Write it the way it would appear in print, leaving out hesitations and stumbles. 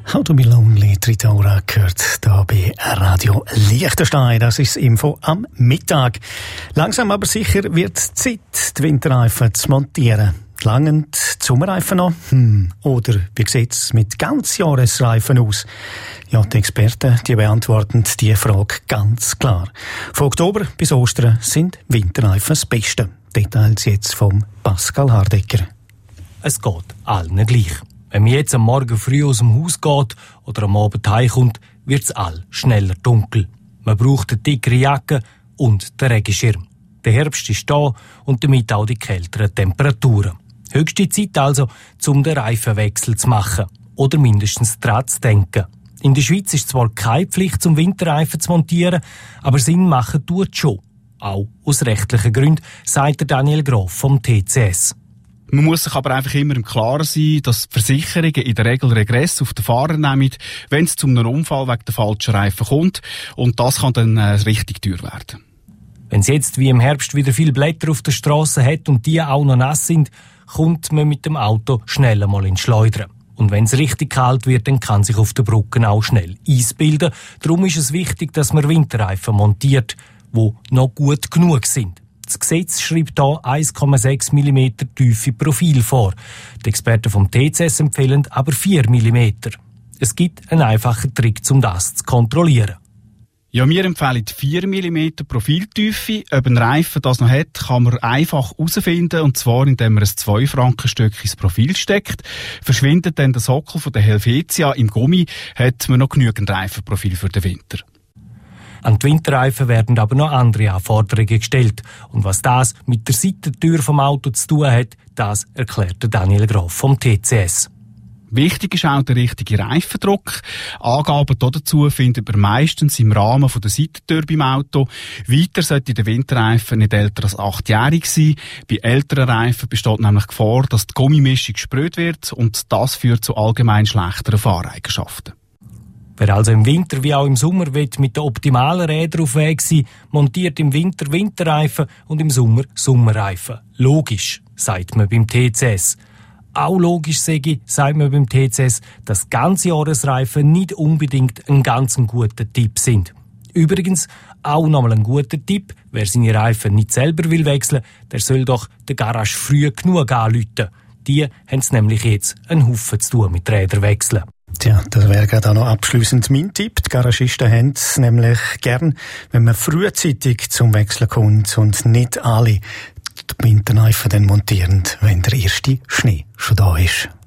How to be lonely, Tritora gehört hier bei Radio Liechtenstein. Das ist das Info am Mittag. Langsam aber sicher wird es Zeit, die Winterreifen zu montieren. Langen die Sommerreifen noch? Oder wie sieht es mit Ganzjahresreifen aus? Ja, die Experten, die beantworten diese Frage ganz klar. Von Oktober bis Ostern sind Winterreifen das Beste. Details jetzt vom Pascal Hardecker. Es geht allen gleich. Wenn man jetzt am Morgen früh aus dem Haus geht oder am Abend heimkommt, wird es all schneller dunkel. Man braucht eine dickere Jacke und den Regenschirm. Der Herbst ist da und damit auch die kälteren Temperaturen. Höchste Zeit also, um den Reifenwechsel zu machen. Oder mindestens daran zu denken. In der Schweiz ist zwar keine Pflicht, zum Winterreifen zu montieren, aber Sinn machen tut schon. Auch aus rechtlichen Gründen, sagt Daniel Groff vom TCS. Man muss sich aber einfach immer im Klaren sein, dass die Versicherungen in der Regel Regress auf den Fahrer nehmen, wenn es zu einem Unfall wegen der falschen Reifen kommt. Und das kann dann richtig teuer werden. Wenn es jetzt wie im Herbst wieder viele Blätter auf der Strasse hat und die auch noch nass sind, kommt man mit dem Auto schnell einmal ins Schleudern. Und wenn es richtig kalt wird, dann kann sich auf den Brücken auch schnell Eis bilden. Darum ist es wichtig, dass man Winterreifen montiert, die noch gut genug sind. Das Gesetz schreibt hier 1,6 mm tiefe Profil vor. Die Experten vom TCS empfehlen aber 4 mm. Es gibt einen einfachen Trick, um das zu kontrollieren. Ja, wir empfehlen 4 mm Profiltiefe. Ob ein Reifen das noch hat, kann man einfach herausfinden, und zwar indem man ein 2-Franken-Stück ins Profil steckt. Verschwindet dann der Sockel von der Helvetia im Gummi, hat man noch genügend Reifenprofil für den Winter. An die Winterreifen werden aber noch andere Anforderungen gestellt. Und was das mit der Seitentür vom Auto zu tun hat, das erklärt Daniel Groff vom TCS. Wichtig ist auch der richtige Reifendruck. Angaben dazu findet man meistens im Rahmen der Seitentür beim Auto. Weiter sollte der Winterreifen nicht älter als 8-jährig sein. Bei älteren Reifen besteht nämlich die Gefahr, dass die Gummimischung gesprüht wird, und das führt zu allgemein schlechteren Fahreigenschaften. Wer also im Winter wie auch im Sommer mit den optimalen Rädern auf Weg sein, montiert im Winter Winterreifen und im Sommer Sommerreifen. Logisch, sagt man beim TCS. Auch logisch, sagt man beim TCS, dass Ganzjahresreifen nicht unbedingt ein ganz guter Tipp sind. Übrigens, auch nochmal ein guter Tipp: wer seine Reifen nicht selber will wechseln, der soll doch der Garage früh genug anrufen. Die haben es nämlich jetzt einen Haufen zu tun mit Rädern wechseln. Tja, das wäre gerade auch noch abschliessend mein Tipp. Die Garagisten haben es nämlich gern, wenn man frühzeitig zum Wechseln kommt und nicht alle die Winterreifen dann montieren, wenn der erste Schnee schon da ist.